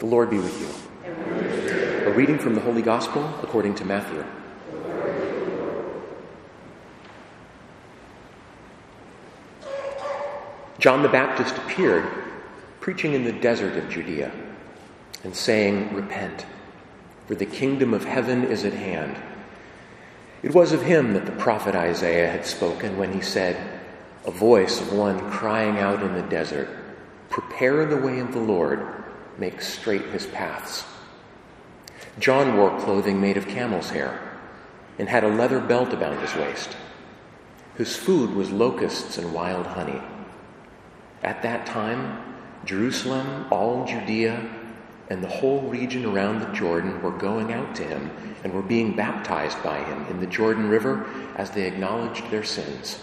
The Lord be with you. A reading from the Holy Gospel according to Matthew. John the Baptist appeared, preaching in the desert of Judea, and saying, "Repent, for the kingdom of heaven is at hand." It was of him that the prophet Isaiah had spoken when he said, "A voice of one crying out in the desert, prepare the way of the Lord, make straight his paths." John wore clothing made of camel's hair and had a leather belt about his waist. His food was locusts and wild honey. At that time, Jerusalem, all Judea, and the whole region around the Jordan were going out to him and were being baptized by him in the Jordan River as they acknowledged their sins.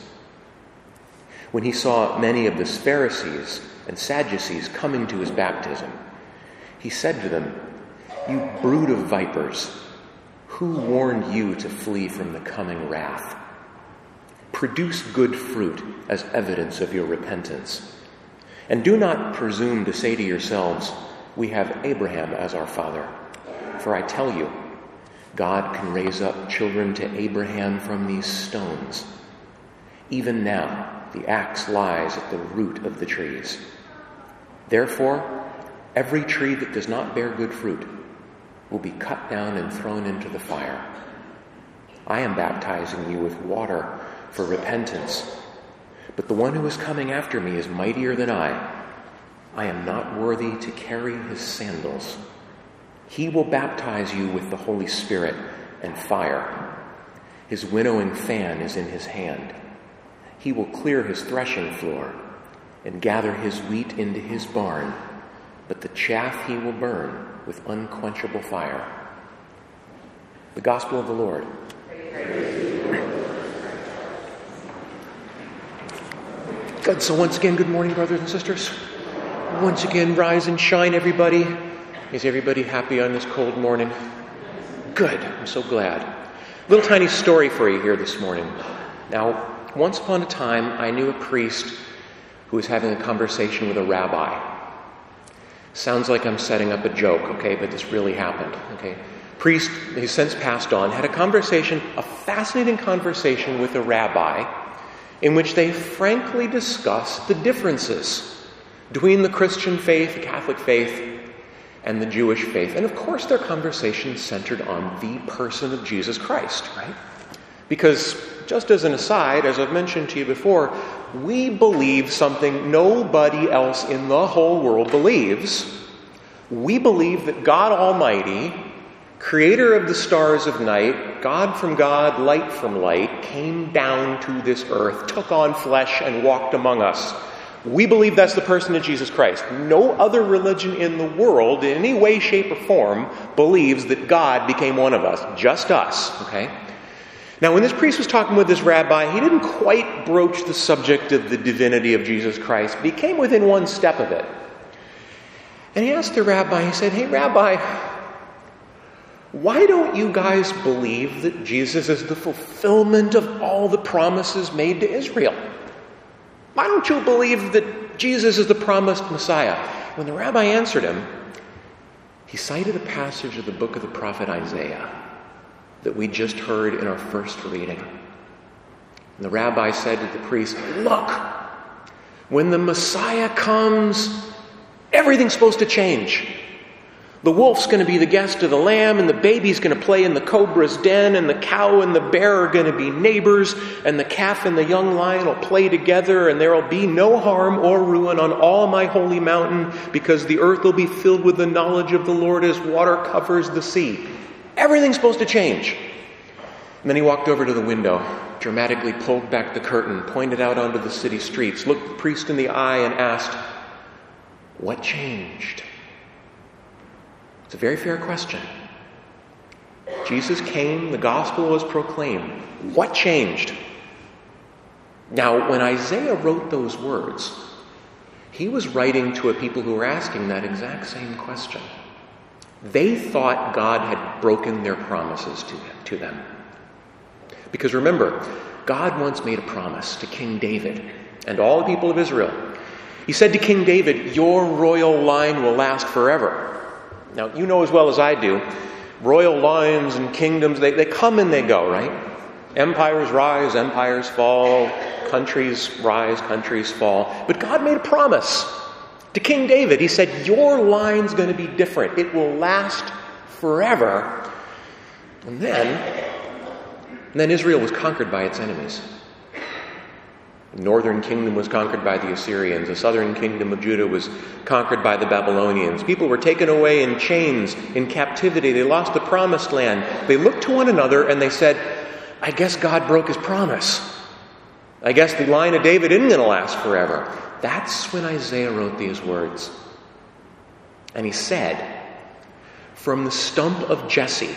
When he saw many of the Pharisees and Sadducees coming to his baptism, he said to them, "You brood of vipers, who warned you to flee from the coming wrath? Produce good fruit as evidence of your repentance. And do not presume to say to yourselves, 'We have Abraham as our father.' For I tell you, God can raise up children to Abraham from these stones. Even now, the axe lies at the root of the trees. Therefore, every tree that does not bear good fruit will be cut down and thrown into the fire. I am baptizing you with water for repentance, but the one who is coming after me is mightier than I. I am not worthy to carry his sandals. He will baptize you with the Holy Spirit and fire. His winnowing fan is in his hand. He will clear his threshing floor and gather his wheat into his barn, but the chaff he will burn with unquenchable fire." The Gospel of the Lord. Good. So once again, good morning, brothers and sisters. Once again, rise and shine, everybody. Is everybody happy on this cold morning? Good. I'm so glad. Little tiny story for you here this morning. Now, once upon a time, I knew a priest who was having a conversation with a rabbi. Sounds like I'm setting up a joke, okay, but this really happened, okay? Priest, who's since passed on, had a fascinating conversation with a rabbi in which they frankly discussed the differences between the Christian faith, the Catholic faith, and the Jewish faith. And of course, their conversation centered on the person of Jesus Christ, right? Because, just as an aside, as I've mentioned to you before, we believe something nobody else in the whole world believes. We believe that God Almighty, creator of the stars of night, God from God, light from light, came down to this earth, took on flesh, and walked among us. We believe that's the person of Jesus Christ. No other religion in the world, in any way, shape, or form, believes that God became one of us. Just us, okay? Now, when this priest was talking with this rabbi, he didn't quite broach the subject of the divinity of Jesus Christ, but he came within one step of it. And he asked the rabbi, he said, "Hey, Rabbi, why don't you guys believe that Jesus is the fulfillment of all the promises made to Israel? Why don't you believe that Jesus is the promised Messiah?" When the rabbi answered him, he cited a passage of the book of the prophet Isaiah that we just heard in our first reading. And the rabbi said to the priest, "Look, when the Messiah comes, everything's supposed to change. The wolf's going to be the guest of the lamb, and the baby's going to play in the cobra's den, and the cow and the bear are going to be neighbors, and the calf and the young lion will play together, and there will be no harm or ruin on all my holy mountain, because the earth will be filled with the knowledge of the Lord as water covers the sea." Everything's supposed to change. And then he walked over to the window, dramatically pulled back the curtain, pointed out onto the city streets, looked the priest in the eye, and asked, "What changed?" It's a very fair question. Jesus came, the gospel was proclaimed. What changed? Now, when Isaiah wrote those words, he was writing to a people who were asking that exact same question. They thought God had broken their promises to them. Because remember, God once made a promise to King David and all the people of Israel. He said to King David, "Your royal line will last forever." Now, you know as well as I do, royal lines and kingdoms, they come and they go, right? Empires rise, empires fall, countries rise, countries fall. But God made a promise to King David. He said, your line's going to be different. It will last forever. And then Israel was conquered by its enemies. The northern kingdom was conquered by the Assyrians. The southern kingdom of Judah was conquered by the Babylonians. People were taken away in chains, in captivity. They lost the promised land. They looked to one another and they said, I guess God broke his promise. I guess the line of David isn't going to last forever. That's when Isaiah wrote these words. And he said, from the stump of Jesse,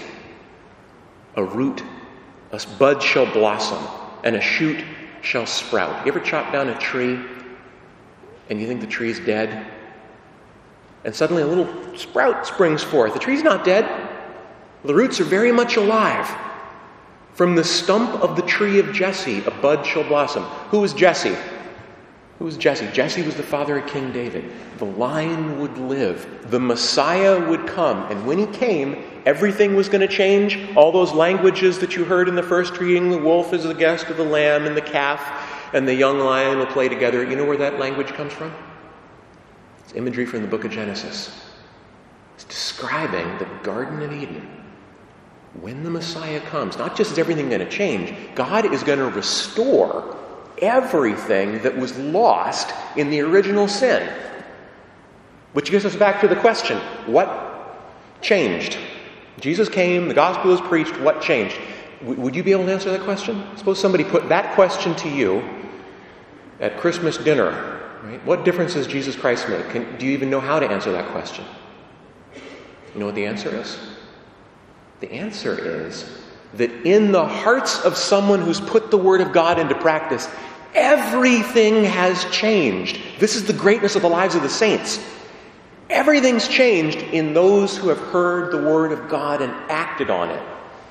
a root, a bud shall blossom, and a shoot shall sprout. You ever chop down a tree and you think the tree's dead? And suddenly a little sprout springs forth. The tree's not dead. The roots are very much alive. From the stump of the tree of Jesse, a bud shall blossom. Who was Jesse? Who was Jesse? Jesse was the father of King David. The line would live. The Messiah would come. And when he came, everything was going to change. All those languages that you heard in the first reading, the wolf is the guest of the lamb, and the calf and the young lion will play together. You know where that language comes from? It's imagery from the book of Genesis. It's describing the Garden of Eden. When the Messiah comes, not just is everything going to change, God is going to restore everything that was lost in the original sin. Which gets us back to the question, what changed? Jesus came, the gospel was preached, what changed? Would you be able to answer that question? Suppose somebody put that question to you at Christmas dinner, right? What difference does Jesus Christ make? Do you even know how to answer that question? You know what the answer is? The answer is that in the hearts of someone who's put the Word of God into practice, everything has changed. This is the greatness of the lives of the saints. Everything's changed in those who have heard the Word of God and acted on it.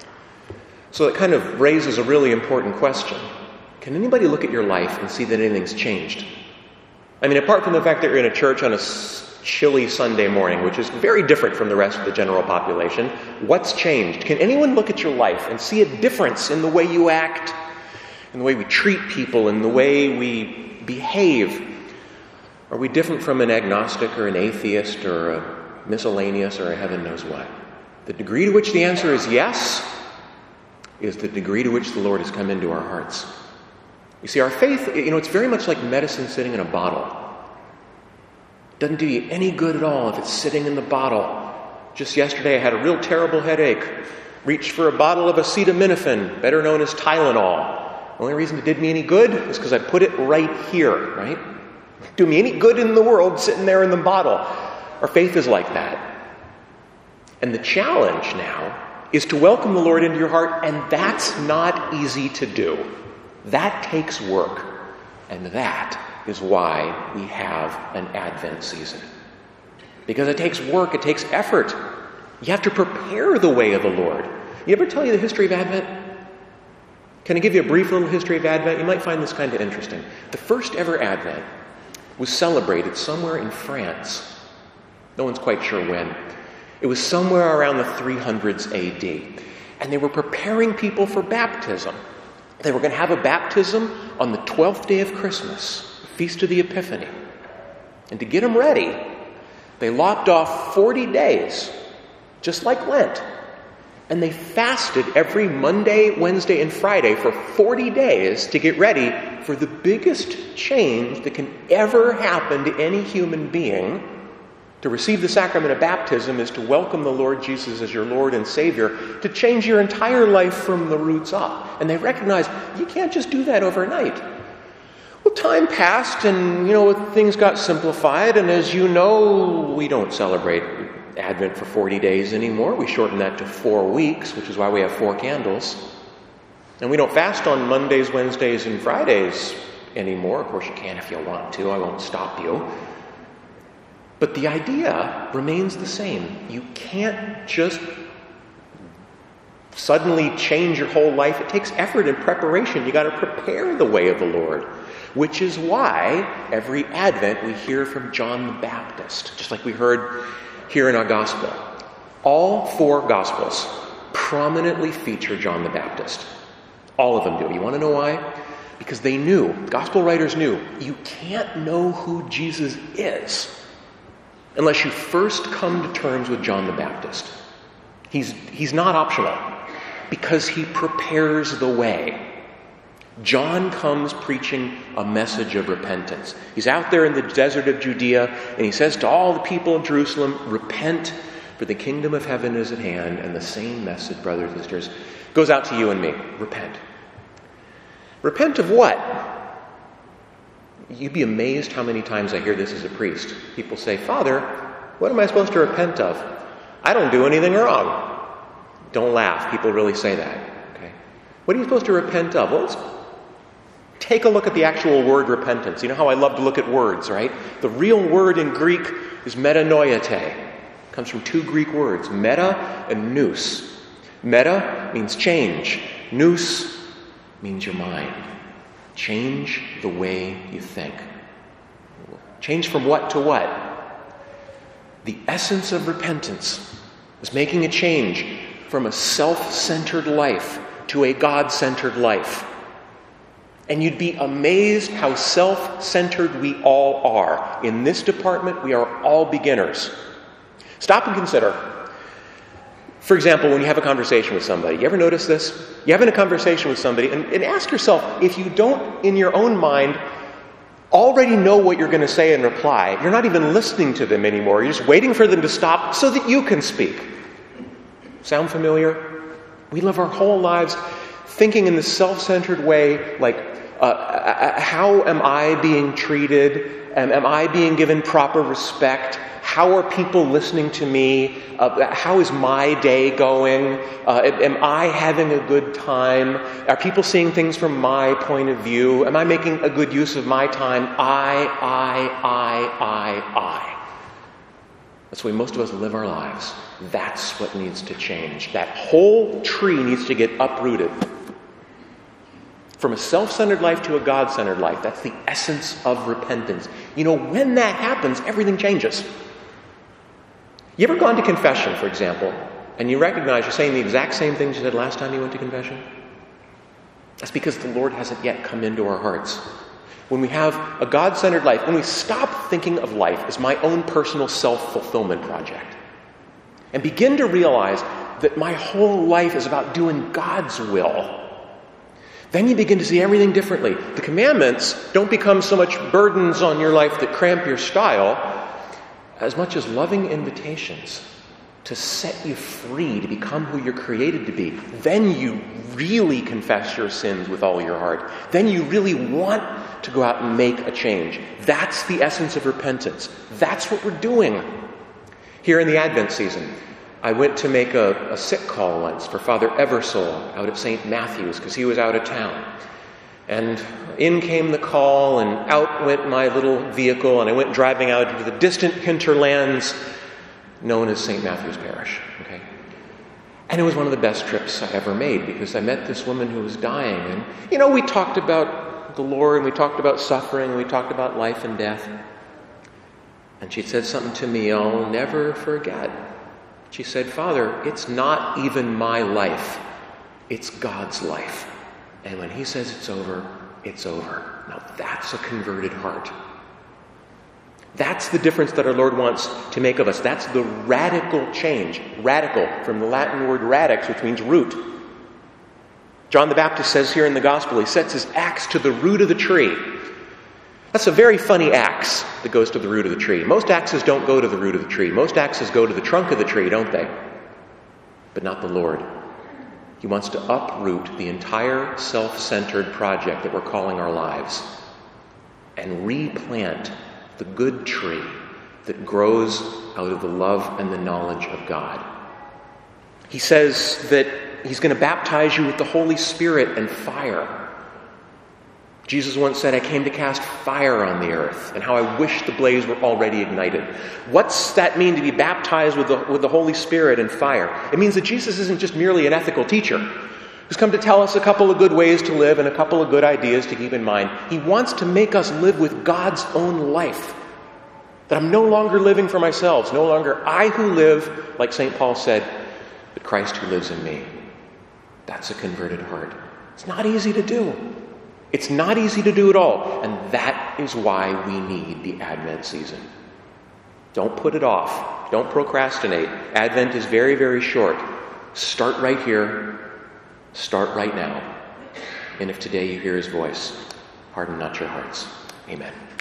So it kind of raises a really important question. Can anybody look at your life and see that anything's changed? I mean, apart from the fact that you're in a church on a chilly Sunday morning, which is very different from the rest of the general population, what's changed? Can anyone look at your life and see a difference in the way you act, in the way we treat people, in the way we behave? Are we different from an agnostic or an atheist or a miscellaneous or a heaven knows what? The degree to which the answer is yes is the degree to which the Lord has come into our hearts. You see, our faith, it's very much like medicine sitting in a bottle. Doesn't do you any good at all if it's sitting in the bottle. Just yesterday I had a real terrible headache. Reached for a bottle of acetaminophen, better known as Tylenol. The only reason it did me any good is because I put it right here, right? Do me any good in the world sitting there in the bottle. Our faith is like that. And the challenge now is to welcome the Lord into your heart, and that's not easy to do. That takes work. And that is why we have an Advent season. Because it takes work, it takes effort. You have to prepare the way of the Lord. You ever tell you the history of Advent? Can I give you a brief little history of Advent? You might find this kind of interesting. The first ever Advent was celebrated somewhere in France. No one's quite sure when. It was somewhere around the 300s AD. And they were preparing people for baptism. They were going to have a baptism on the 12th day of Christmas, the Feast of the Epiphany. And to get them ready, they lopped off 40 days, just like Lent. And they fasted every Monday, Wednesday, and Friday for 40 days to get ready for the biggest change that can ever happen to any human being. To receive the sacrament of baptism is to welcome the Lord Jesus as your Lord and Savior, to change your entire life from the roots up. And they recognized you can't just do that overnight. Well, time passed and, things got simplified. And as you know, we don't celebrate Advent for 40 days anymore. We shortened that to 4 weeks, which is why we have 4 candles. And we don't fast on Mondays, Wednesdays, and Fridays anymore. Of course, you can if you want to. I won't stop you. But the idea remains the same. You can't just suddenly change your whole life. It takes effort and preparation. You got to prepare the way of the Lord, which is why every Advent we hear from John the Baptist, just like we heard here in our gospel. All 4 Gospels prominently feature John the Baptist. All of them do. You want to know why? Because they knew, Gospel writers knew, you can't know who Jesus is unless you first come to terms with John the Baptist. He's not optional because he prepares the way. John comes preaching a message of repentance. He's out there in the desert of Judea, and he says to all the people of Jerusalem, repent, for the kingdom of heaven is at hand. And the same message, brothers and sisters, goes out to you and me. Repent. Repent of what? You'd be amazed how many times I hear this as a priest. People say, Father, what am I supposed to repent of? I don't do anything wrong. Don't laugh. People really say that. Okay. What are you supposed to repent of? Well, let's take a look at the actual word repentance. You know how I love to look at words, right? The real word in Greek is metanoiete. It comes from 2 Greek words, meta and nous. Meta means change. Nous means your mind. Change the way you think. Change from what to what? The essence of repentance is making a change from a self-centered life to a God-centered life. And you'd be amazed how self-centered we all are. In this department, we are all beginners. Stop and consider. For example, when you have a conversation with somebody, you ever notice this? You're having a conversation with somebody, and ask yourself, if you don't, in your own mind, already know what you're going to say in reply, you're not even listening to them anymore. You're just waiting for them to stop so that you can speak. Sound familiar? We live our whole lives thinking in this self-centered way, like, how am I being treated? Am I being given proper respect? How are people listening to me? How is my day going? Am I having a good time? Are people seeing things from my point of view? Am I making a good use of my time? I. That's the way most of us live our lives. That's what needs to change. That whole tree needs to get uprooted. From a self-centered life to a God-centered life. That's the essence of repentance. You know, when that happens, everything changes. You ever gone to confession, for example, and you recognize you're saying the exact same things you said last time you went to confession? That's because the Lord hasn't yet come into our hearts. When we have a God-centered life, when we stop thinking of life as my own personal self-fulfillment project, and begin to realize that my whole life is about doing God's will, then you begin to see everything differently. The commandments don't become so much burdens on your life that cramp your style, as much as loving invitations to set you free to become who you're created to be. Then you really confess your sins with all your heart. Then you really want to go out and make a change. That's the essence of repentance. That's what we're doing here in the Advent season. I went to make a sick call once for Father Eversole out at St. Matthew's because he was out of town. And in came the call, and out went my little vehicle, and I went driving out into the distant hinterlands known as St. Matthew's Parish. Okay? And it was one of the best trips I ever made because I met this woman who was dying. And, you know, we talked about the Lord, and we talked about suffering, and we talked about life and death. And she said something to me I'll never forget. She said, Father, it's not even my life. It's God's life. And when he says it's over, it's over. Now that's a converted heart. That's the difference that our Lord wants to make of us. That's the radical change. Radical, from the Latin word radix, which means root. John the Baptist says here in the Gospel, he sets his axe to the root of the tree. That's a very funny axe that goes to the root of the tree. Most axes don't go to the root of the tree. Most axes go to the trunk of the tree, don't they? But not the Lord. He wants to uproot the entire self-centered project that we're calling our lives and replant the good tree that grows out of the love and the knowledge of God. He says that he's going to baptize you with the Holy Spirit and fire. Jesus once said, I came to cast fire on the earth, and how I wish the blaze were already ignited. What's that mean to be baptized with the Holy Spirit and fire? It means that Jesus isn't just merely an ethical teacher who's come to tell us a couple of good ways to live and a couple of good ideas to keep in mind. He wants to make us live with God's own life. That I'm no longer living for myself, no longer I who live, like St. Paul said, but Christ who lives in me. That's a converted heart. It's not easy to do. It's not easy to do at all. And that is why we need the Advent season. Don't put it off. Don't procrastinate. Advent is very, very short. Start right here. Start right now. And if today you hear his voice, harden not your hearts. Amen.